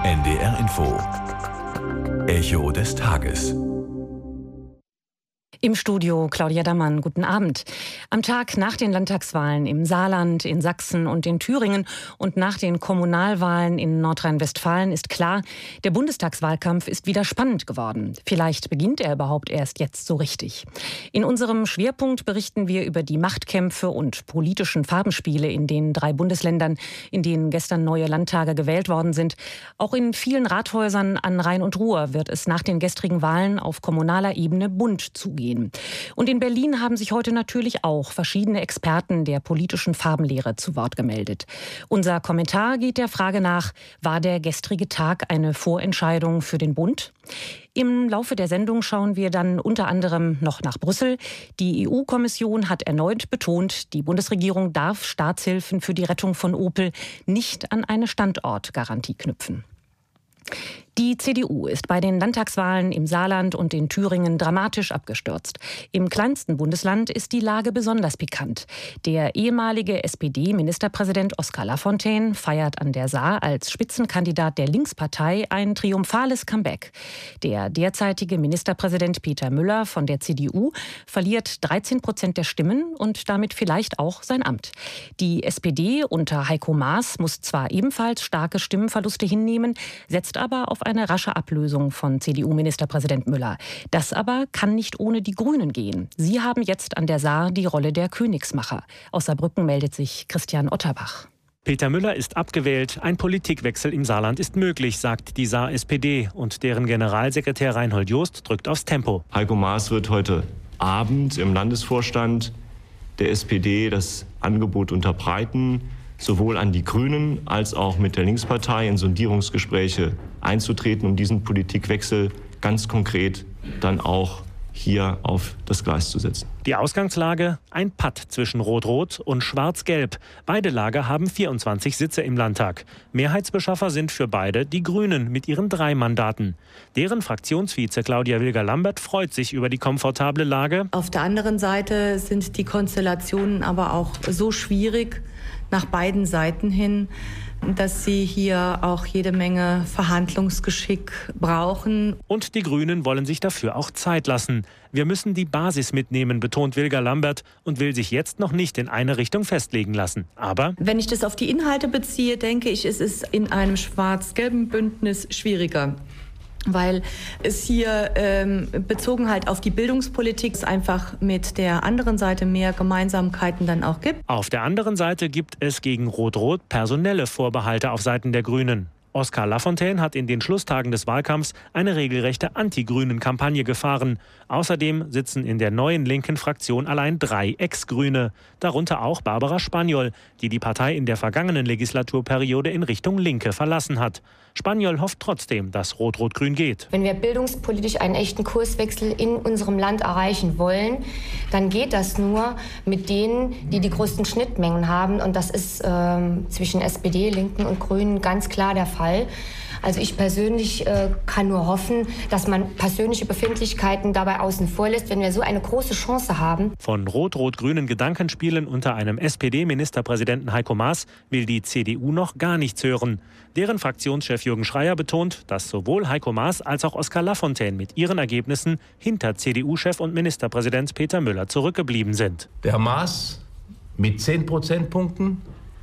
NDR Info. Echo des Tages. Im Studio Claudia Dammann, guten Abend. Am Tag nach den Landtagswahlen im Saarland, in Sachsen und in Thüringen und nach den Kommunalwahlen in Nordrhein-Westfalen ist klar, der Bundestagswahlkampf ist wieder spannend geworden. Vielleicht beginnt er überhaupt erst jetzt so richtig. In unserem Schwerpunkt berichten wir über die Machtkämpfe und politischen Farbenspiele in den 3 Bundesländern, in denen gestern neue Landtage gewählt worden sind. Auch in vielen Rathäusern an Rhein und Ruhr wird es nach den gestrigen Wahlen auf kommunaler Ebene bunt zugehen. Und in Berlin haben sich heute natürlich auch verschiedene Experten der politischen Farbenlehre zu Wort gemeldet. Unser Kommentar geht der Frage nach, war der gestrige Tag eine Vorentscheidung für den Bund? Im Laufe der Sendung schauen wir dann unter anderem noch nach Brüssel. Die EU-Kommission hat erneut betont, die Bundesregierung darf Staatshilfen für die Rettung von Opel nicht an eine Standortgarantie knüpfen. Die CDU ist bei den Landtagswahlen im Saarland und in Thüringen dramatisch abgestürzt. Im kleinsten Bundesland ist die Lage besonders pikant. Der ehemalige SPD-Ministerpräsident Oskar Lafontaine feiert an der Saar als Spitzenkandidat der Linkspartei ein triumphales Comeback. Der derzeitige Ministerpräsident Peter Müller von der CDU verliert 13% der Stimmen und damit vielleicht auch sein Amt. Die SPD unter Heiko Maas muss zwar ebenfalls starke Stimmenverluste hinnehmen, setzt aber auf eine rasche Ablösung von CDU-Ministerpräsident Müller. Das aber kann nicht ohne die Grünen gehen. Sie haben jetzt an der Saar die Rolle der Königsmacher. Aus Saarbrücken meldet sich Christian Otterbach. Peter Müller ist abgewählt. Ein Politikwechsel im Saarland ist möglich, sagt die Saar-SPD. Und deren Generalsekretär Reinhold Joost drückt aufs Tempo. Heiko Maas wird heute Abend im Landesvorstand der SPD das Angebot unterbreiten, sowohl an die Grünen als auch mit der Linkspartei in Sondierungsgespräche einzutreten, um diesen Politikwechsel ganz konkret dann auch hier auf das Gleis zu setzen. Die Ausgangslage: ein Patt zwischen Rot-Rot und Schwarz-Gelb. Beide Lager haben 24 Sitze im Landtag. Mehrheitsbeschaffer sind für beide die Grünen mit ihren 3 Mandaten. Deren Fraktionsvize Claudia Wilger-Lambert freut sich über die komfortable Lage. Auf der anderen Seite sind die Konstellationen aber auch so schwierig nach beiden Seiten hin, dass sie hier auch jede Menge Verhandlungsgeschick brauchen. Und die Grünen wollen sich dafür auch Zeit lassen. Wir müssen die Basis mitnehmen, betont Wilger-Lambert und will sich jetzt noch nicht in eine Richtung festlegen lassen. Aber wenn ich das auf die Inhalte beziehe, denke ich, es ist in einem schwarz-gelben Bündnis schwieriger. Weil es hier bezogen halt auf die Bildungspolitik es einfach mit der anderen Seite mehr Gemeinsamkeiten dann auch gibt. Auf der anderen Seite gibt es gegen Rot-Rot personelle Vorbehalte auf Seiten der Grünen. Oskar Lafontaine hat in den Schlusstagen des Wahlkampfs eine regelrechte Anti-Grünen-Kampagne gefahren. Außerdem sitzen in der neuen linken Fraktion allein 3 Ex-Grüne, darunter auch Barbara Spaniol, die die Partei in der vergangenen Legislaturperiode in Richtung Linke verlassen hat. Spaniol hofft trotzdem, dass Rot-Rot-Grün geht. Wenn wir bildungspolitisch einen echten Kurswechsel in unserem Land erreichen wollen, dann geht das nur mit denen, die die größten Schnittmengen haben. Und das ist zwischen SPD, Linken und Grünen ganz klar der Fall. Also ich persönlich kann nur hoffen, dass man persönliche Befindlichkeiten dabei außen vor lässt, wenn wir so eine große Chance haben. Von rot-rot-grünen Gedankenspielen unter einem SPD-Ministerpräsidenten Heiko Maas will die CDU noch gar nichts hören. Deren Fraktionschef Jürgen Schreier betont, dass sowohl Heiko Maas als auch Oskar Lafontaine mit ihren Ergebnissen hinter CDU-Chef und Ministerpräsident Peter Müller zurückgeblieben sind. Der Herr Maas mit 10 Prozentpunkten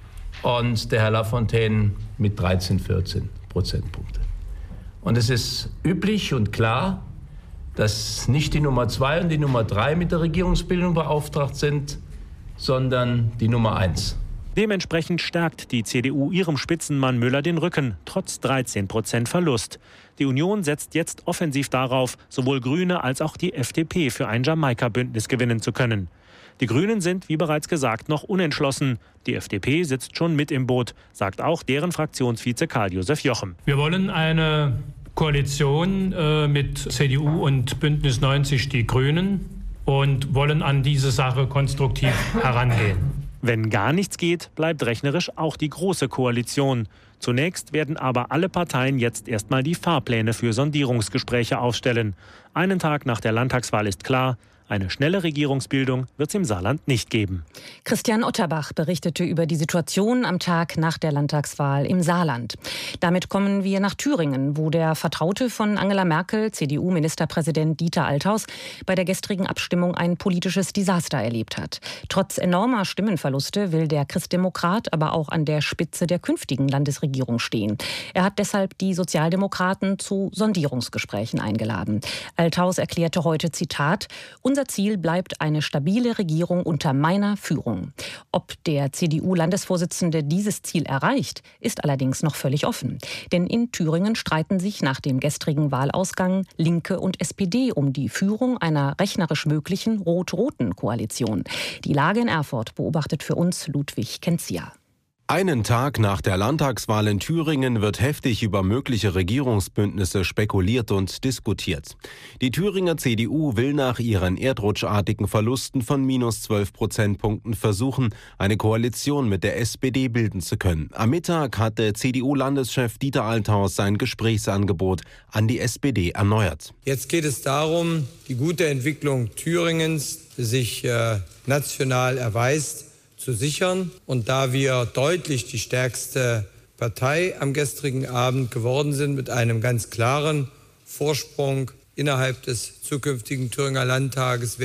und der Herr Lafontaine mit 13, 14 Prozentpunkte. Und es ist üblich und klar, dass nicht die Nummer 2 und die Nummer 3 mit der Regierungsbildung beauftragt sind, sondern die Nummer 1. Dementsprechend stärkt die CDU ihrem Spitzenmann Müller den Rücken, trotz 13% Verlust. Die Union setzt jetzt offensiv darauf, sowohl Grüne als auch die FDP für ein Jamaika-Bündnis gewinnen zu können. Die Grünen sind, wie bereits gesagt, noch unentschlossen. Die FDP sitzt schon mit im Boot, sagt auch deren Fraktionsvize Karl-Josef Jochem. Wir wollen eine Koalition mit CDU und Bündnis 90 Die Grünen und wollen an diese Sache konstruktiv herangehen. Wenn gar nichts geht, bleibt rechnerisch auch die Große Koalition. Zunächst werden aber alle Parteien jetzt erstmal die Fahrpläne für Sondierungsgespräche aufstellen. Einen Tag nach der Landtagswahl ist klar, Eine schnelle Regierungsbildung wird es im Saarland nicht geben. Christian Otterbach berichtete über die Situation am Tag nach der Landtagswahl im Saarland. Damit kommen wir nach Thüringen, wo der Vertraute von Angela Merkel, CDU-Ministerpräsident Dieter Althaus, bei der gestrigen Abstimmung ein politisches Desaster erlebt hat. Trotz enormer Stimmenverluste will der Christdemokrat aber auch an der Spitze der künftigen Landesregierung stehen. Er hat deshalb die Sozialdemokraten zu Sondierungsgesprächen eingeladen. Althaus erklärte heute, Zitat, unser Ziel bleibt eine stabile Regierung unter meiner Führung. Ob der CDU-Landesvorsitzende dieses Ziel erreicht, ist allerdings noch völlig offen. Denn in Thüringen streiten sich nach dem gestrigen Wahlausgang Linke und SPD um die Führung einer rechnerisch möglichen rot-roten Koalition. Die Lage in Erfurt beobachtet für uns Ludwig Kenzia. Einen Tag nach der Landtagswahl in Thüringen wird heftig über mögliche Regierungsbündnisse spekuliert und diskutiert. Die Thüringer CDU will nach ihren erdrutschartigen Verlusten von -12 Prozentpunkten versuchen, eine Koalition mit der SPD bilden zu können. Am Mittag hatte CDU-Landeschef Dieter Althaus sein Gesprächsangebot an die SPD erneuert. Jetzt geht es darum, die gute Entwicklung Thüringens, die sich national erweist, zu sichern. Und da wir deutlich die stärkste Partei am gestrigen Abend geworden sind, mit einem ganz klaren Vorsprung innerhalb des zukünftigen Thüringer Landtages,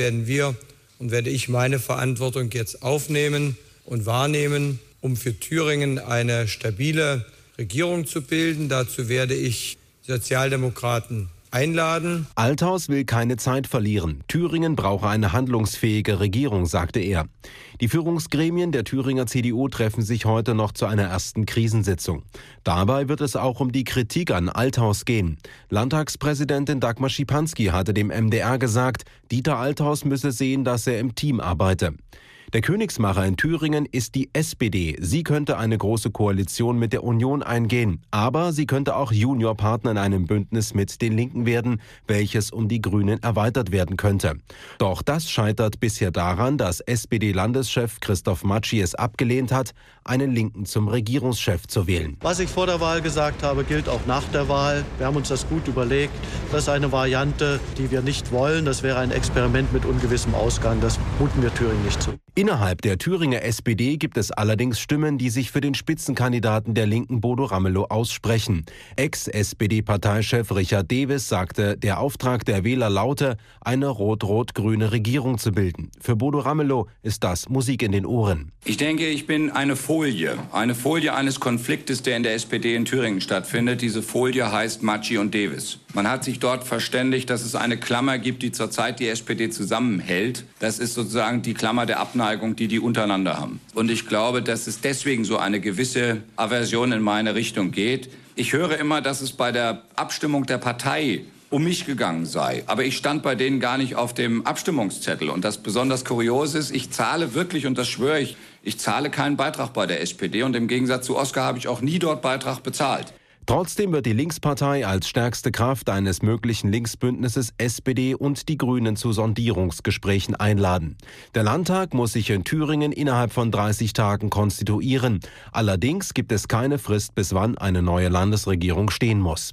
werde ich meine Verantwortung jetzt aufnehmen und wahrnehmen, um für Thüringen eine stabile Regierung zu bilden. Dazu werde ich Sozialdemokraten einladen. Althaus will keine Zeit verlieren. Thüringen brauche eine handlungsfähige Regierung, sagte er. Die Führungsgremien der Thüringer CDU treffen sich heute noch zu einer ersten Krisensitzung. Dabei wird es auch um die Kritik an Althaus gehen. Landtagspräsidentin Dagmar Schipanski hatte dem MDR gesagt, Dieter Althaus müsse sehen, dass er im Team arbeite. Der Königsmacher in Thüringen ist die SPD. Sie könnte eine große Koalition mit der Union eingehen. Aber sie könnte auch Juniorpartner in einem Bündnis mit den Linken werden, welches um die Grünen erweitert werden könnte. Doch das scheitert bisher daran, dass SPD-Landeschef Christoph Matschi es abgelehnt hat, einen Linken zum Regierungschef zu wählen. Was ich vor der Wahl gesagt habe, gilt auch nach der Wahl. Wir haben uns das gut überlegt. Das ist eine Variante, die wir nicht wollen. Das wäre ein Experiment mit ungewissem Ausgang. Das muten wir Thüringen nicht zu. Innerhalb der Thüringer SPD gibt es allerdings Stimmen, die sich für den Spitzenkandidaten der Linken Bodo Ramelow aussprechen. Ex-SPD-Parteichef Richard Dewes sagte, der Auftrag der Wähler laute, eine rot-rot-grüne Regierung zu bilden. Für Bodo Ramelow ist das Musik in den Ohren. Ich denke, ich bin eine Folie eines Konfliktes, der in der SPD in Thüringen stattfindet. Diese Folie heißt Matschi und Dewes. Man hat sich dort verständigt, dass es eine Klammer gibt, die zurzeit die SPD zusammenhält. Das ist sozusagen die Klammer der Abneigung, die untereinander haben. Und ich glaube, dass es deswegen so eine gewisse Aversion in meine Richtung geht. Ich höre immer, dass es bei der Abstimmung der Partei um mich gegangen sei. Aber ich stand bei denen gar nicht auf dem Abstimmungszettel. Und das besonders Kuriose ist, ich zahle wirklich, und das schwöre ich, ich zahle keinen Beitrag bei der SPD. Und im Gegensatz zu Oskar habe ich auch nie dort Beitrag bezahlt. Trotzdem wird die Linkspartei als stärkste Kraft eines möglichen Linksbündnisses SPD und die Grünen zu Sondierungsgesprächen einladen. Der Landtag muss sich in Thüringen innerhalb von 30 Tagen konstituieren. Allerdings gibt es keine Frist, bis wann eine neue Landesregierung stehen muss.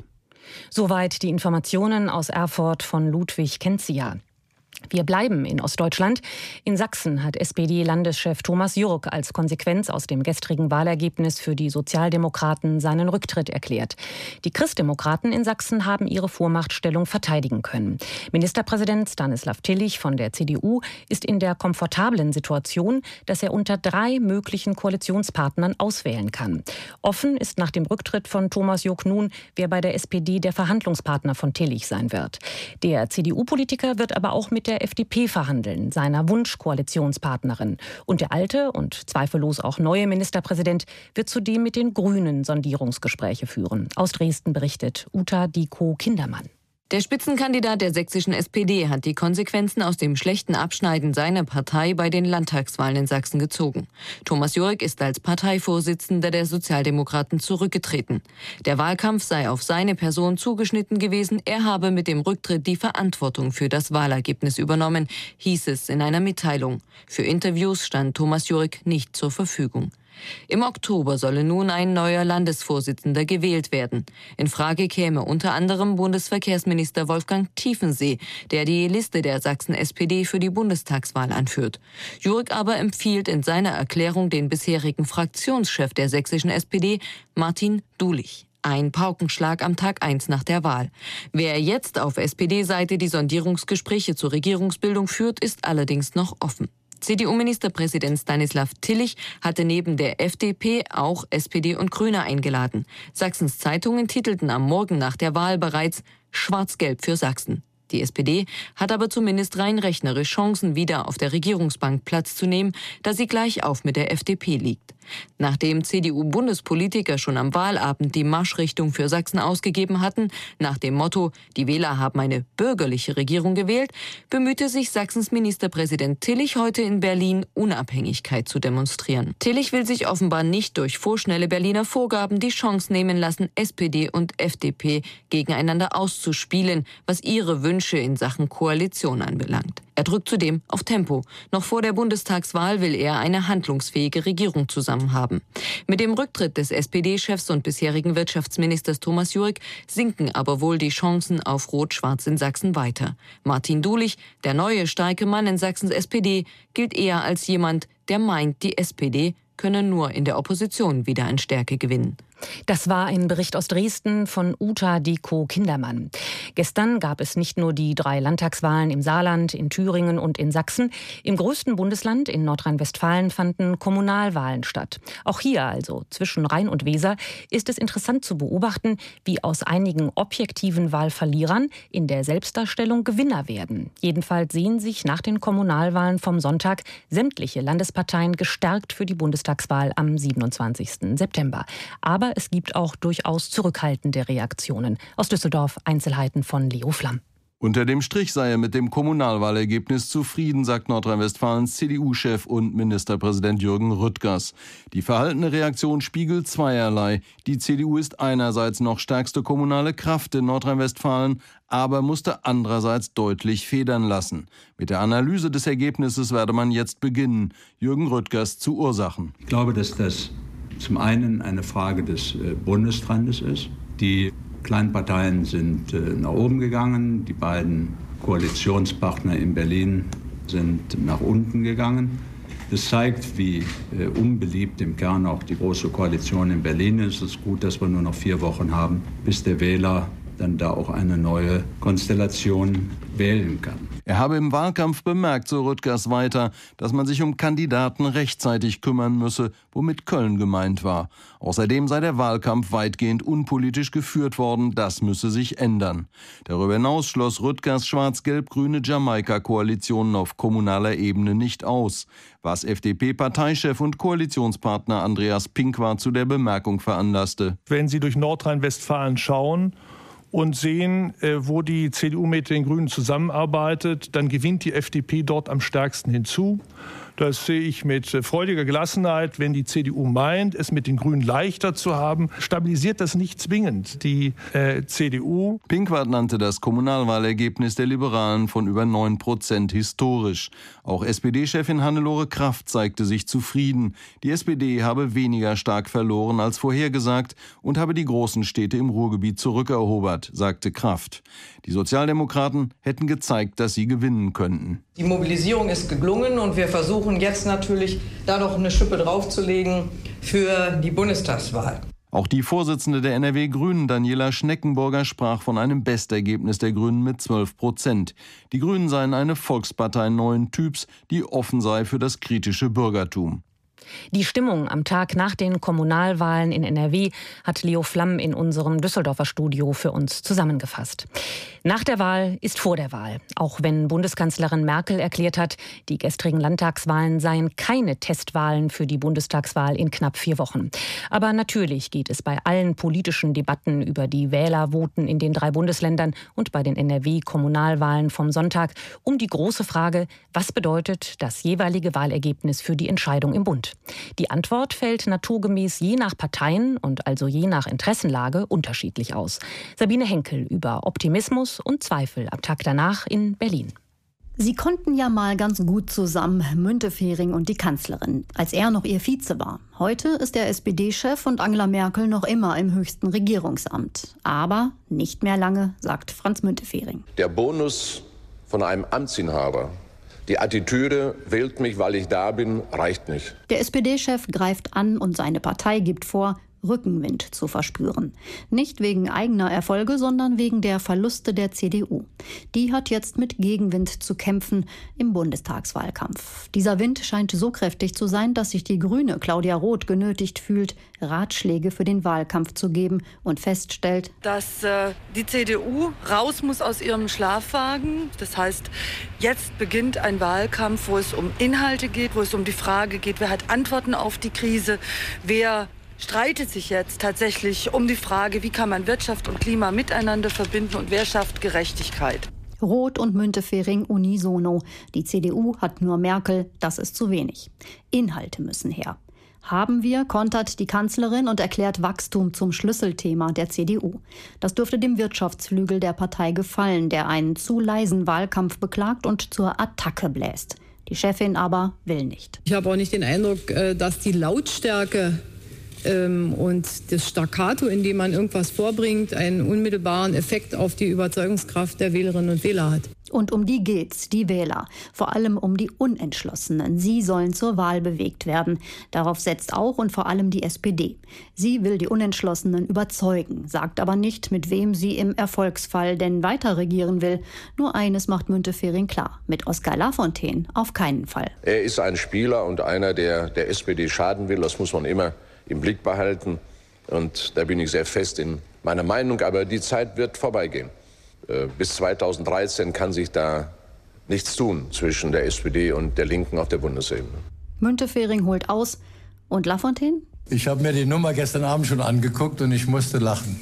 Soweit die Informationen aus Erfurt von Ludwig Kenzia. Wir bleiben in Ostdeutschland. In Sachsen hat SPD-Landeschef Thomas Jurk als Konsequenz aus dem gestrigen Wahlergebnis für die Sozialdemokraten seinen Rücktritt erklärt. Die Christdemokraten in Sachsen haben ihre Vormachtstellung verteidigen können. Ministerpräsident Stanislav Tillich von der CDU ist in der komfortablen Situation, dass er unter 3 möglichen Koalitionspartnern auswählen kann. Offen ist nach dem Rücktritt von Thomas Jurk nun, wer bei der SPD der Verhandlungspartner von Tillich sein wird. Der CDU-Politiker wird aber auch mit der FDP verhandeln, seiner Wunschkoalitionspartnerin. Und der alte und zweifellos auch neue Ministerpräsident wird zudem mit den Grünen Sondierungsgespräche führen. Aus Dresden berichtet Uta Diko-Kindermann. Der Spitzenkandidat der sächsischen SPD hat die Konsequenzen aus dem schlechten Abschneiden seiner Partei bei den Landtagswahlen in Sachsen gezogen. Thomas Jurk ist als Parteivorsitzender der Sozialdemokraten zurückgetreten. Der Wahlkampf sei auf seine Person zugeschnitten gewesen. Er habe mit dem Rücktritt die Verantwortung für das Wahlergebnis übernommen, hieß es in einer Mitteilung. Für Interviews stand Thomas Jurk nicht zur Verfügung. Im Oktober solle nun ein neuer Landesvorsitzender gewählt werden. In Frage käme unter anderem Bundesverkehrsminister Wolfgang Tiefensee, der die Liste der Sachsen-SPD für die Bundestagswahl anführt. Jurek aber empfiehlt in seiner Erklärung den bisherigen Fraktionschef der sächsischen SPD, Martin Dulich. Ein Paukenschlag am Tag 1 nach der Wahl. Wer jetzt auf SPD-Seite die Sondierungsgespräche zur Regierungsbildung führt, ist allerdings noch offen. CDU-Ministerpräsident Stanislav Tillich hatte neben der FDP auch SPD und Grüne eingeladen. Sachsens Zeitungen titelten am Morgen nach der Wahl bereits Schwarz-Gelb für Sachsen. Die SPD hat aber zumindest rein rechnerisch Chancen, wieder auf der Regierungsbank Platz zu nehmen, da sie gleich auf mit der FDP liegt. Nachdem CDU-Bundespolitiker schon am Wahlabend die Marschrichtung für Sachsen ausgegeben hatten, nach dem Motto, die Wähler haben eine bürgerliche Regierung gewählt, bemühte sich Sachsens Ministerpräsident Tillich heute in Berlin, Unabhängigkeit zu demonstrieren. Tillich will sich offenbar nicht durch vorschnelle Berliner Vorgaben die Chance nehmen lassen, SPD und FDP gegeneinander auszuspielen, was ihre Wünsche in Sachen Koalition anbelangt. Er drückt zudem auf Tempo. Noch vor der Bundestagswahl will er eine handlungsfähige Regierung zusammen haben. Mit dem Rücktritt des SPD-Chefs und bisherigen Wirtschaftsministers Thomas Jurek sinken aber wohl die Chancen auf Rot-Schwarz in Sachsen weiter. Martin Dulich, der neue starke Mann in Sachsens SPD, gilt eher als jemand, der meint, die SPD könne nur in der Opposition wieder an Stärke gewinnen. Das war ein Bericht aus Dresden von Uta Diko-Kindermann. Gestern gab es nicht nur die 3 Landtagswahlen im Saarland, in Thüringen und in Sachsen. Im größten Bundesland, in Nordrhein-Westfalen, fanden Kommunalwahlen statt. Auch hier, also zwischen Rhein und Weser, ist es interessant zu beobachten, wie aus einigen objektiven Wahlverlierern in der Selbstdarstellung Gewinner werden. Jedenfalls sehen sich nach den Kommunalwahlen vom Sonntag sämtliche Landesparteien gestärkt für die Bundestagswahl am 27. September. Aber es gibt auch durchaus zurückhaltende Reaktionen. Aus Düsseldorf Einzelheiten von Leo Flamm. Unter dem Strich sei er mit dem Kommunalwahlergebnis zufrieden, sagt Nordrhein-Westfalens CDU-Chef und Ministerpräsident Jürgen Rüttgers. Die verhaltene Reaktion spiegelt zweierlei. Die CDU ist einerseits noch stärkste kommunale Kraft in Nordrhein-Westfalen, aber musste andererseits deutlich federn lassen. Mit der Analyse des Ergebnisses werde man jetzt beginnen. Jürgen Rüttgers zu Ursachen. Ich glaube, dass das zum einen eine Frage des Bundestrandes ist. Die kleinen Parteien sind nach oben gegangen, die beiden Koalitionspartner in Berlin sind nach unten gegangen. Das zeigt, wie unbeliebt im Kern auch die Große Koalition in Berlin ist. Es ist gut, dass wir nur noch 4 Wochen haben, bis der Wähler dann da auch eine neue Konstellation wählen kann. Er habe im Wahlkampf bemerkt, so Rüttgers weiter, dass man sich um Kandidaten rechtzeitig kümmern müsse, womit Köln gemeint war. Außerdem sei der Wahlkampf weitgehend unpolitisch geführt worden, das müsse sich ändern. Darüber hinaus schloss Rüttgers schwarz-gelb-grüne Jamaika-Koalitionen auf kommunaler Ebene nicht aus, was FDP-Parteichef und Koalitionspartner Andreas Pinkwart zu der Bemerkung veranlasste. Wenn Sie durch Nordrhein-Westfalen schauen und sehen, wo die CDU mit den Grünen zusammenarbeitet, dann gewinnt die FDP dort am stärksten hinzu. Das sehe ich mit freudiger Gelassenheit. Wenn die CDU meint, es mit den Grünen leichter zu haben, stabilisiert das nicht zwingend die CDU. Pinkwart nannte das Kommunalwahlergebnis der Liberalen von über 9% historisch. Auch SPD-Chefin Hannelore Kraft zeigte sich zufrieden. Die SPD habe weniger stark verloren als vorhergesagt und habe die großen Städte im Ruhrgebiet zurückerobert, sagte Kraft. Die Sozialdemokraten hätten gezeigt, dass sie gewinnen könnten. Die Mobilisierung ist gelungen und wir versuchen jetzt natürlich, da noch eine Schippe draufzulegen für die Bundestagswahl. Auch die Vorsitzende der NRW-Grünen, Daniela Schneckenburger, sprach von einem Bestergebnis der Grünen mit 12%. Die Grünen seien eine Volkspartei neuen Typs, die offen sei für das kritische Bürgertum. Die Stimmung am Tag nach den Kommunalwahlen in NRW hat Leo Flamm in unserem Düsseldorfer Studio für uns zusammengefasst. Nach der Wahl ist vor der Wahl. Auch wenn Bundeskanzlerin Merkel erklärt hat, die gestrigen Landtagswahlen seien keine Testwahlen für die Bundestagswahl in knapp 4 Wochen. Aber natürlich geht es bei allen politischen Debatten über die Wählervoten in den 3 Bundesländern und bei den NRW-Kommunalwahlen vom Sonntag um die große Frage, was bedeutet das jeweilige Wahlergebnis für die Entscheidung im Bund? Die Antwort fällt naturgemäß je nach Parteien und also je nach Interessenlage unterschiedlich aus. Sabine Henkel über Optimismus und Zweifel am Tag danach in Berlin. Sie konnten ja mal ganz gut zusammen, Müntefering und die Kanzlerin, als er noch ihr Vize war. Heute ist er SPD-Chef und Angela Merkel noch immer im höchsten Regierungsamt. Aber nicht mehr lange, sagt Franz Müntefering. Der Bonus von einem Amtsinhaber, die Attitüde, wählt mich, weil ich da bin, reicht nicht. Der SPD-Chef greift an und seine Partei gibt vor, Rückenwind zu verspüren. Nicht wegen eigener Erfolge, sondern wegen der Verluste der CDU. Die hat jetzt mit Gegenwind zu kämpfen im Bundestagswahlkampf. Dieser Wind scheint so kräftig zu sein, dass sich die Grüne Claudia Roth genötigt fühlt, Ratschläge für den Wahlkampf zu geben und feststellt, dass die CDU raus muss aus ihrem Schlafwagen. Das heißt, jetzt beginnt ein Wahlkampf, wo es um Inhalte geht, wo es um die Frage geht, wer hat Antworten auf die Krise, wer streitet sich jetzt tatsächlich um die Frage, wie kann man Wirtschaft und Klima miteinander verbinden und wer schafft Gerechtigkeit. Roth und Müntefering unisono. Die CDU hat nur Merkel, das ist zu wenig. Inhalte müssen her. Haben wir, kontert die Kanzlerin und erklärt Wachstum zum Schlüsselthema der CDU. Das dürfte dem Wirtschaftsflügel der Partei gefallen, der einen zu leisen Wahlkampf beklagt und zur Attacke bläst. Die Chefin aber will nicht. Ich habe auch nicht den Eindruck, dass die Lautstärke und das Staccato, in dem man irgendwas vorbringt, einen unmittelbaren Effekt auf die Überzeugungskraft der Wählerinnen und Wähler hat. Und um die geht's, die Wähler. Vor allem um die Unentschlossenen. Sie sollen zur Wahl bewegt werden. Darauf setzt auch und vor allem die SPD. Sie will die Unentschlossenen überzeugen, sagt aber nicht, mit wem sie im Erfolgsfall denn weiter regieren will. Nur eines macht Müntefering klar: mit Oskar Lafontaine auf keinen Fall. Er ist ein Spieler und einer, der der SPD schaden will. Das muss man immer im Blick behalten. Und da bin ich sehr fest in meiner Meinung. Aber die Zeit wird vorbeigehen. Bis 2013 kann sich da nichts tun zwischen der SPD und der Linken auf der Bundesebene. Müntefering holt aus. Und Lafontaine? Ich habe mir die Nummer gestern Abend schon angeguckt und ich musste lachen.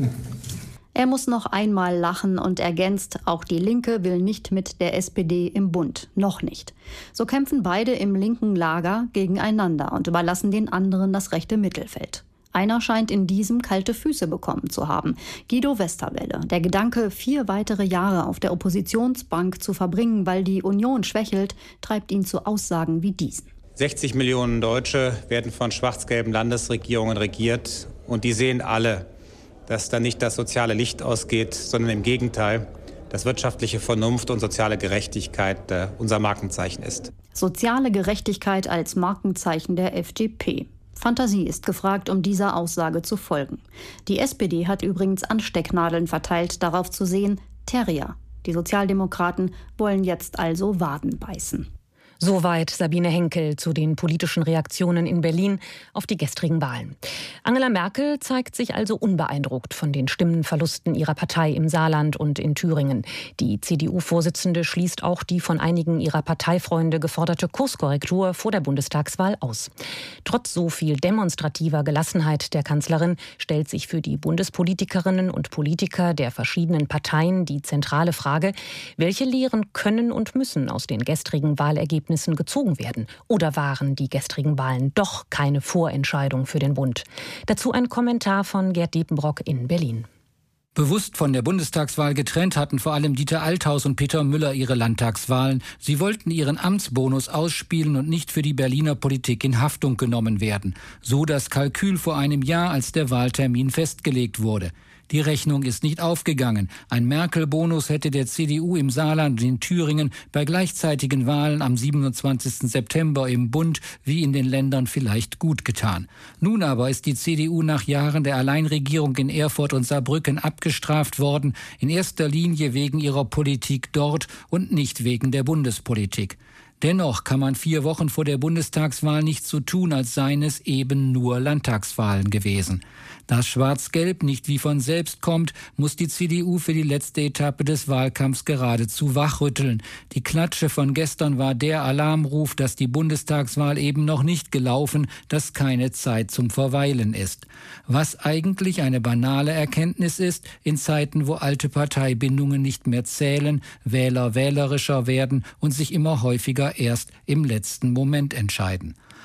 Er muss noch einmal lachen und ergänzt, auch die Linke will nicht mit der SPD im Bund. Noch nicht. So kämpfen beide im linken Lager gegeneinander und überlassen den anderen das rechte Mittelfeld. Einer scheint in diesem kalte Füße bekommen zu haben. Guido Westerwelle. Der Gedanke, 4 weitere Jahre auf der Oppositionsbank zu verbringen, weil die Union schwächelt, treibt ihn zu Aussagen wie diesen. 60 Millionen Deutsche werden von schwarz-gelben Landesregierungen regiert. Und die sehen alle, dass da nicht das soziale Licht ausgeht, sondern im Gegenteil, dass wirtschaftliche Vernunft und soziale Gerechtigkeit unser Markenzeichen ist. Soziale Gerechtigkeit als Markenzeichen der FDP. Fantasie ist gefragt, um dieser Aussage zu folgen. Die SPD hat übrigens Anstecknadeln verteilt, darauf zu sehen: Terrier. Die Sozialdemokraten wollen jetzt also Waden beißen. Soweit Sabine Henkel zu den politischen Reaktionen in Berlin auf die gestrigen Wahlen. Angela Merkel zeigt sich also unbeeindruckt von den Stimmenverlusten ihrer Partei im Saarland und in Thüringen. Die CDU-Vorsitzende schließt auch die von einigen ihrer Parteifreunde geforderte Kurskorrektur vor der Bundestagswahl aus. Trotz so viel demonstrativer Gelassenheit der Kanzlerin stellt sich für die Bundespolitikerinnen und Politiker der verschiedenen Parteien die zentrale Frage: Welche Lehren können und müssen aus den gestrigen Wahlergebnissen gezogen werden? Oder waren die gestrigen Wahlen doch keine Vorentscheidung für den Bund? Dazu ein Kommentar von Gerd Diepenbrock in Berlin. Bewusst von der Bundestagswahl getrennt hatten vor allem Dieter Althaus und Peter Müller ihre Landtagswahlen. Sie wollten ihren Amtsbonus ausspielen und nicht für die Berliner Politik in Haftung genommen werden. So das Kalkül vor einem Jahr, als der Wahltermin festgelegt wurde. Die Rechnung ist nicht aufgegangen. Ein Merkel-Bonus hätte der CDU im Saarland und in Thüringen bei gleichzeitigen Wahlen am 27. September im Bund wie in den Ländern vielleicht gut getan. Nun aber ist die CDU nach Jahren der Alleinregierung in Erfurt und Saarbrücken abgestraft worden, in erster Linie wegen ihrer Politik dort und nicht wegen der Bundespolitik. Dennoch kann man 4 Wochen vor der Bundestagswahl nicht so tun, als seien es eben nur Landtagswahlen gewesen. Da Schwarz-Gelb nicht wie von selbst kommt, muss die CDU für die letzte Etappe des Wahlkampfs geradezu wachrütteln. Die Klatsche von gestern war der Alarmruf, dass die Bundestagswahl eben noch nicht gelaufen, dass keine Zeit zum Verweilen ist. Was eigentlich eine banale Erkenntnis ist, in Zeiten, wo alte Parteibindungen nicht mehr zählen, Wähler wählerischer werden und sich immer häufiger erst im letzten Moment entscheiden.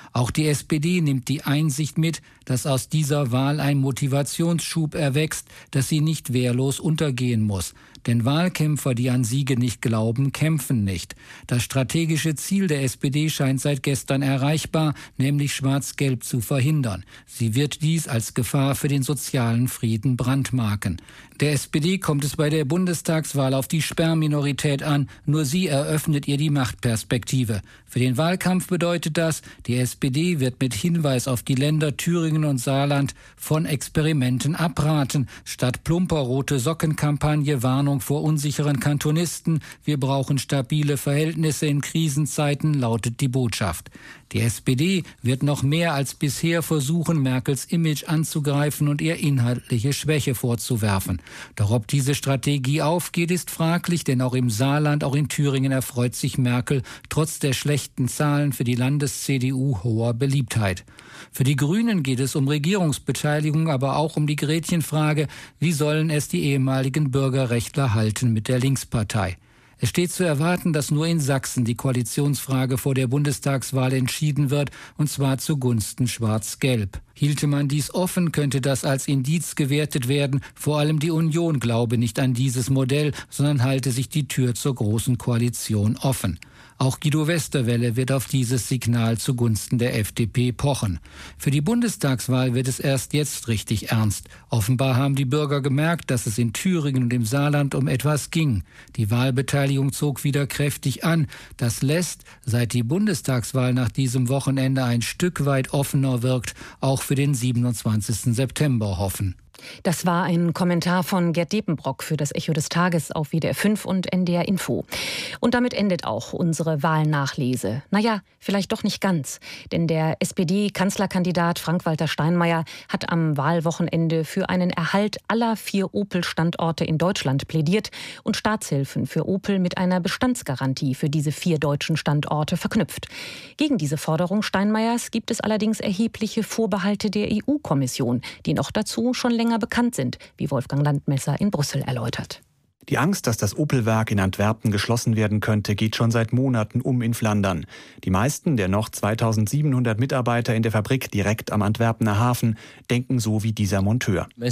Auch die SPD nimmt die Einsicht mit, dass aus dieser Wahl ein Motivationsschub erwächst, dass sie nicht wehrlos untergehen muss. Denn Wahlkämpfer, die an Siege nicht glauben, kämpfen nicht. Das strategische Ziel der SPD scheint seit gestern erreichbar, nämlich Schwarz-Gelb zu verhindern. Sie wird dies als Gefahr für den sozialen Frieden brandmarken. Der SPD kommt es bei der Bundestagswahl auf die Sperrminorität an. Nur sie eröffnet ihr die Machtperspektive. Für den Wahlkampf bedeutet das, die SPD wird mit Hinweis auf die Länder Thüringen und Saarland von Experimenten abraten. Statt plumper Rote-Socken-Kampagne Warnung vor unsicheren Kantonisten. Wir brauchen stabile Verhältnisse in Krisenzeiten, lautet die Botschaft. Die SPD wird noch mehr als bisher versuchen, Merkels Image anzugreifen und ihr inhaltliche Schwäche vorzuwerfen. Doch ob diese Strategie aufgeht, ist fraglich, denn auch im Saarland, auch in Thüringen erfreut sich Merkel trotz der schlechten Zahlen für die Landes-CDU hoher Beliebtheit. Für die Grünen geht es um Regierungsbeteiligung, aber auch um die Gretchenfrage, wie sollen es die ehemaligen Bürgerrechtler halten mit der Linkspartei? Es steht zu erwarten, dass nur in Sachsen die Koalitionsfrage vor der Bundestagswahl entschieden wird, und zwar zugunsten Schwarz-Gelb. Hielte man dies offen, könnte das als Indiz gewertet werden. Vor allem die Union glaube nicht an dieses Modell, sondern halte sich die Tür zur Großen Koalition offen. Auch Guido Westerwelle wird auf dieses Signal zugunsten der FDP pochen. Für die Bundestagswahl wird es erst jetzt richtig ernst. Offenbar haben die Bürger gemerkt, dass es in Thüringen und im Saarland um etwas ging. Die Wahlbeteiligung zog wieder kräftig an. Das lässt, seit die Bundestagswahl nach diesem Wochenende ein Stück weit offener wirkt, auch für den 27. September hoffen. Das war ein Kommentar von Gerd Depenbrock für das Echo des Tages auf WDR 5 und NDR Info. Und damit endet auch unsere Wahlnachlese. Naja, vielleicht doch nicht ganz. Denn der SPD-Kanzlerkandidat Frank-Walter Steinmeier hat am Wahlwochenende für einen Erhalt aller 4 Opel-Standorte in Deutschland plädiert und Staatshilfen für Opel mit einer Bestandsgarantie für diese 4 deutschen Standorte verknüpft. Gegen diese Forderung Steinmeiers gibt es allerdings erhebliche Vorbehalte der EU-Kommission, die noch dazu schon länger bekannt sind, wie Wolfgang Landmesser in Brüssel erläutert. Die Angst, dass das Opel-Werk in Antwerpen geschlossen werden könnte, geht schon seit Monaten um in Flandern. Die meisten der noch 2700 Mitarbeiter in der Fabrik direkt am Antwerpener Hafen denken so wie dieser Monteur. Wir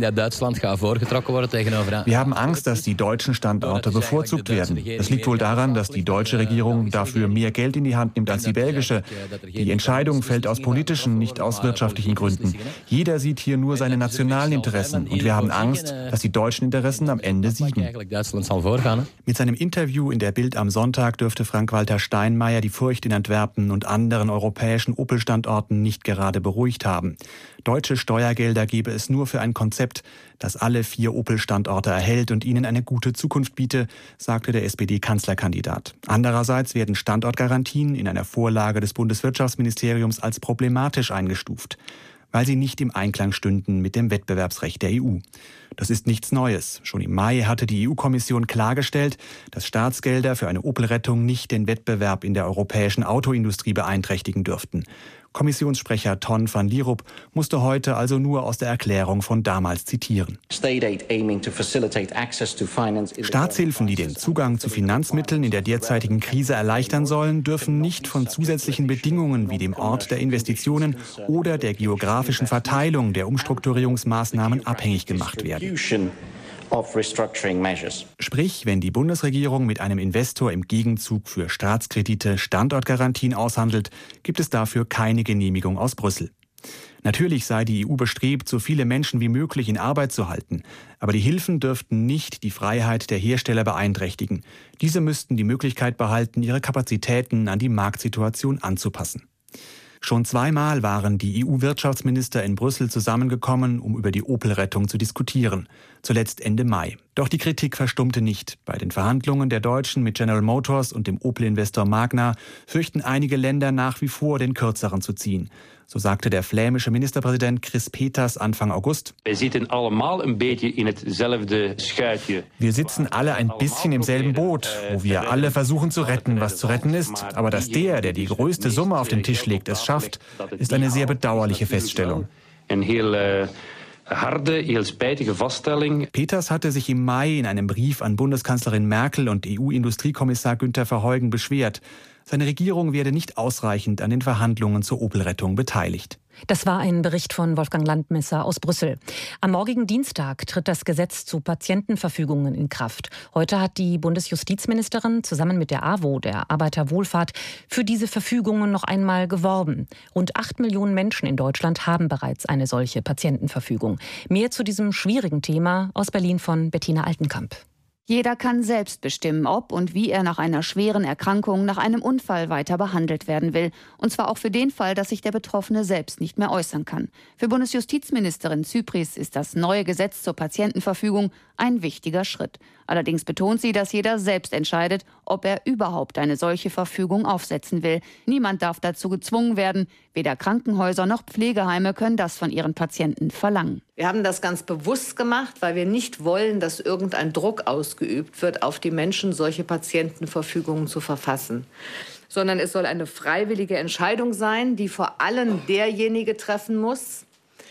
haben Angst, dass die deutschen Standorte bevorzugt werden. Das liegt wohl daran, dass die deutsche Regierung dafür mehr Geld in die Hand nimmt als die belgische. Die Entscheidung fällt aus politischen, nicht aus wirtschaftlichen Gründen. Jeder sieht hier nur seine nationalen Interessen und wir haben Angst, dass die deutschen Interessen am Ende siegen. Mit seinem Interview in der Bild am Sonntag dürfte Frank-Walter Steinmeier die Furcht in Antwerpen und anderen europäischen Opel-Standorten nicht gerade beruhigt haben. Deutsche Steuergelder gebe es nur für ein Konzept, das alle 4 Opel-Standorte erhält und ihnen eine gute Zukunft biete, sagte der SPD-Kanzlerkandidat. Andererseits werden Standortgarantien in einer Vorlage des Bundeswirtschaftsministeriums als problematisch eingestuft, weil sie nicht im Einklang stünden mit dem Wettbewerbsrecht der EU. Das ist nichts Neues. Schon im Mai hatte die EU-Kommission klargestellt, dass Staatsgelder für eine Opel-Rettung nicht den Wettbewerb in der europäischen Autoindustrie beeinträchtigen dürften. Kommissionssprecher Ton van Lierop musste heute also nur aus der Erklärung von damals zitieren. Staatshilfen, die den Zugang zu Finanzmitteln in der derzeitigen Krise erleichtern sollen, dürfen nicht von zusätzlichen Bedingungen wie dem Ort der Investitionen oder der geografischen Verteilung der Umstrukturierungsmaßnahmen abhängig gemacht werden. Sprich, wenn die Bundesregierung mit einem Investor im Gegenzug für Staatskredite Standortgarantien aushandelt, gibt es dafür keine Genehmigung aus Brüssel. Natürlich sei die EU bestrebt, so viele Menschen wie möglich in Arbeit zu halten. Aber die Hilfen dürften nicht die Freiheit der Hersteller beeinträchtigen. Diese müssten die Möglichkeit behalten, ihre Kapazitäten an die Marktsituation anzupassen. Schon 2-mal waren die EU-Wirtschaftsminister in Brüssel zusammengekommen, um über die Opel-Rettung zu diskutieren. Zuletzt Ende Mai. Doch die Kritik verstummte nicht. Bei den Verhandlungen der Deutschen mit General Motors und dem Opel-Investor Magna fürchten einige Länder nach wie vor, den Kürzeren zu ziehen. So sagte der flämische Ministerpräsident Chris Peters Anfang August. Wir sitzen alle ein bisschen im selben Boot, wo wir alle versuchen zu retten, was zu retten ist. Aber dass der die größte Summe auf den Tisch legt, es schafft, ist eine sehr bedauerliche Feststellung. Peters hatte sich im Mai in einem Brief an Bundeskanzlerin Merkel und EU-Industriekommissar Günther Verheugen beschwert. Seine Regierung werde nicht ausreichend an den Verhandlungen zur Opel-Rettung beteiligt. Das war ein Bericht von Wolfgang Landmesser aus Brüssel. Am morgigen Dienstag tritt das Gesetz zu Patientenverfügungen in Kraft. Heute hat die Bundesjustizministerin zusammen mit der AWO, der Arbeiterwohlfahrt, für diese Verfügungen noch einmal geworben. Rund 8 Millionen Menschen in Deutschland haben bereits eine solche Patientenverfügung. Mehr zu diesem schwierigen Thema aus Berlin von Bettina Altenkamp. Jeder kann selbst bestimmen, ob und wie er nach einer schweren Erkrankung, nach einem Unfall weiter behandelt werden will. Und zwar auch für den Fall, dass sich der Betroffene selbst nicht mehr äußern kann. Für Bundesjustizministerin Zypries ist das neue Gesetz zur Patientenverfügung ein wichtiger Schritt. Allerdings betont sie, dass jeder selbst entscheidet, ob er überhaupt eine solche Verfügung aufsetzen will. Niemand darf dazu gezwungen werden. Weder Krankenhäuser noch Pflegeheime können das von ihren Patienten verlangen. Wir haben das ganz bewusst gemacht, weil wir nicht wollen, dass irgendein Druck ausgeübt wird, auf die Menschen solche Patientenverfügungen zu verfassen. Sondern es soll eine freiwillige Entscheidung sein, die vor allem derjenige treffen muss,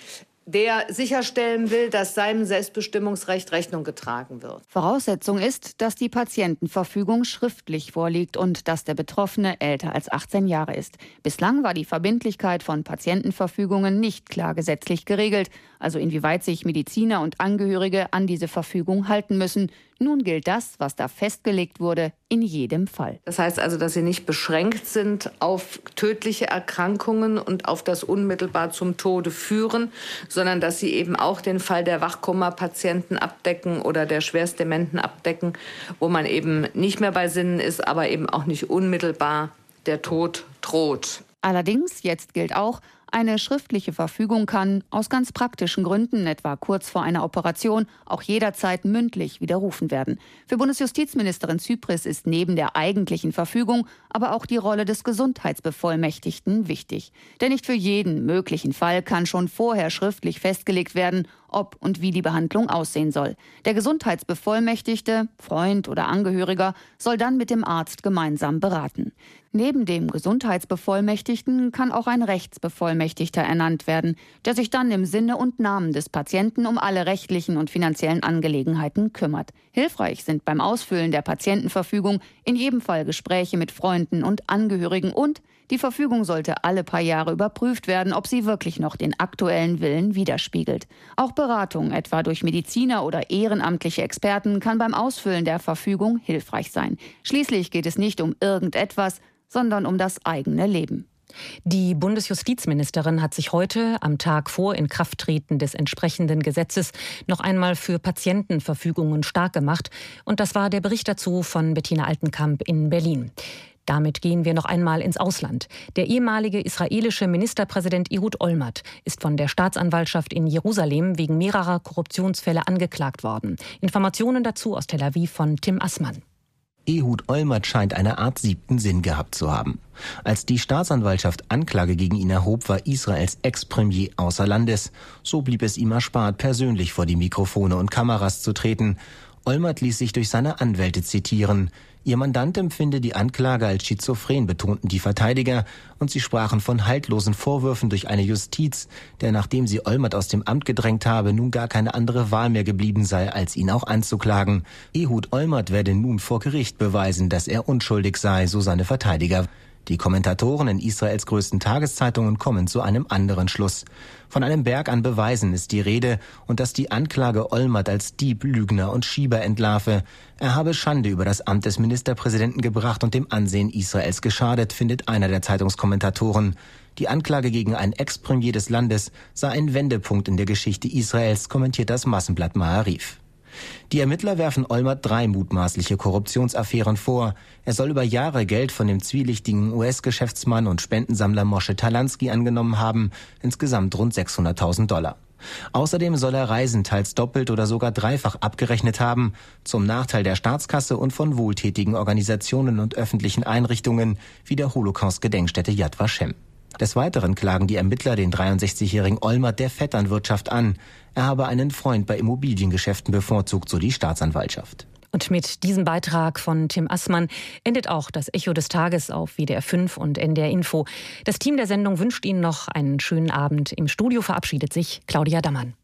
der sicherstellen will, dass seinem Selbstbestimmungsrecht Rechnung getragen wird. Voraussetzung ist, dass die Patientenverfügung schriftlich vorliegt und dass der Betroffene älter als 18 Jahre ist. Bislang war die Verbindlichkeit von Patientenverfügungen nicht klar gesetzlich geregelt, also inwieweit sich Mediziner und Angehörige an diese Verfügung halten müssen. Nun gilt das, was da festgelegt wurde, in jedem Fall. Das heißt also, dass sie nicht beschränkt sind auf tödliche Erkrankungen und auf das unmittelbar zum Tode führen, sondern dass sie eben auch den Fall der Wachkoma-Patienten abdecken oder der Schwerstdementen abdecken, wo man eben nicht mehr bei Sinnen ist, aber eben auch nicht unmittelbar der Tod droht. Allerdings, jetzt gilt auch, eine schriftliche Verfügung kann aus ganz praktischen Gründen, etwa kurz vor einer Operation, auch jederzeit mündlich widerrufen werden. Für Bundesjustizministerin Zypries ist neben der eigentlichen Verfügung aber auch die Rolle des Gesundheitsbevollmächtigten wichtig. Denn nicht für jeden möglichen Fall kann schon vorher schriftlich festgelegt werden, ob und wie die Behandlung aussehen soll. Der Gesundheitsbevollmächtigte, Freund oder Angehöriger, soll dann mit dem Arzt gemeinsam beraten. Neben dem Gesundheitsbevollmächtigten kann auch ein Rechtsbevollmächtigter ernannt werden, der sich dann im Sinne und Namen des Patienten um alle rechtlichen und finanziellen Angelegenheiten kümmert. Hilfreich sind beim Ausfüllen der Patientenverfügung in jedem Fall Gespräche mit Freunden und Angehörigen und die Verfügung sollte alle paar Jahre überprüft werden, ob sie wirklich noch den aktuellen Willen widerspiegelt. Auch Beratung, etwa durch Mediziner oder ehrenamtliche Experten, kann beim Ausfüllen der Verfügung hilfreich sein. Schließlich geht es nicht um irgendetwas, sondern um das eigene Leben. Die Bundesjustizministerin hat sich heute, am Tag vor Inkrafttreten des entsprechenden Gesetzes, noch einmal für Patientenverfügungen stark gemacht. Und das war der Bericht dazu von Bettina Altenkamp in Berlin. Damit gehen wir noch einmal ins Ausland. Der ehemalige israelische Ministerpräsident Ehud Olmert ist von der Staatsanwaltschaft in Jerusalem wegen mehrerer Korruptionsfälle angeklagt worden. Informationen dazu aus Tel Aviv von Tim Assmann. Ehud Olmert scheint eine Art 7. Sinn gehabt zu haben. Als die Staatsanwaltschaft Anklage gegen ihn erhob, war Israels Ex-Premier außer Landes. So blieb es ihm erspart, persönlich vor die Mikrofone und Kameras zu treten. Olmert ließ sich durch seine Anwälte zitieren. Ihr Mandant empfinde die Anklage als schizophren, betonten die Verteidiger, und sie sprachen von haltlosen Vorwürfen durch eine Justiz, der, nachdem sie Olmert aus dem Amt gedrängt habe, nun gar keine andere Wahl mehr geblieben sei, als ihn auch anzuklagen. Ehud Olmert werde nun vor Gericht beweisen, dass er unschuldig sei, so seine Verteidiger. Die Kommentatoren in Israels größten Tageszeitungen kommen zu einem anderen Schluss. Von einem Berg an Beweisen ist die Rede und dass die Anklage Olmert als Dieb, Lügner und Schieber entlarve. Er habe Schande über das Amt des Ministerpräsidenten gebracht und dem Ansehen Israels geschadet, findet einer der Zeitungskommentatoren. Die Anklage gegen einen Ex-Premier des Landes sei ein Wendepunkt in der Geschichte Israels, kommentiert das Massenblatt Ma'arif. Die Ermittler werfen Olmert 3 mutmaßliche Korruptionsaffären vor. Er soll über Jahre Geld von dem zwielichtigen US-Geschäftsmann und Spendensammler Moshe Talansky angenommen haben, insgesamt rund $600.000. Außerdem soll er Reisen teils doppelt oder sogar dreifach abgerechnet haben, zum Nachteil der Staatskasse und von wohltätigen Organisationen und öffentlichen Einrichtungen wie der Holocaust-Gedenkstätte Yad Vashem. Des Weiteren klagen die Ermittler den 63-jährigen Olmert der Vetternwirtschaft an. Er habe einen Freund bei Immobiliengeschäften bevorzugt, so die Staatsanwaltschaft. Und mit diesem Beitrag von Tim Assmann endet auch das Echo des Tages auf WDR 5 und NDR Info. Das Team der Sendung wünscht Ihnen noch einen schönen Abend. Im Studio verabschiedet sich Claudia Dammann.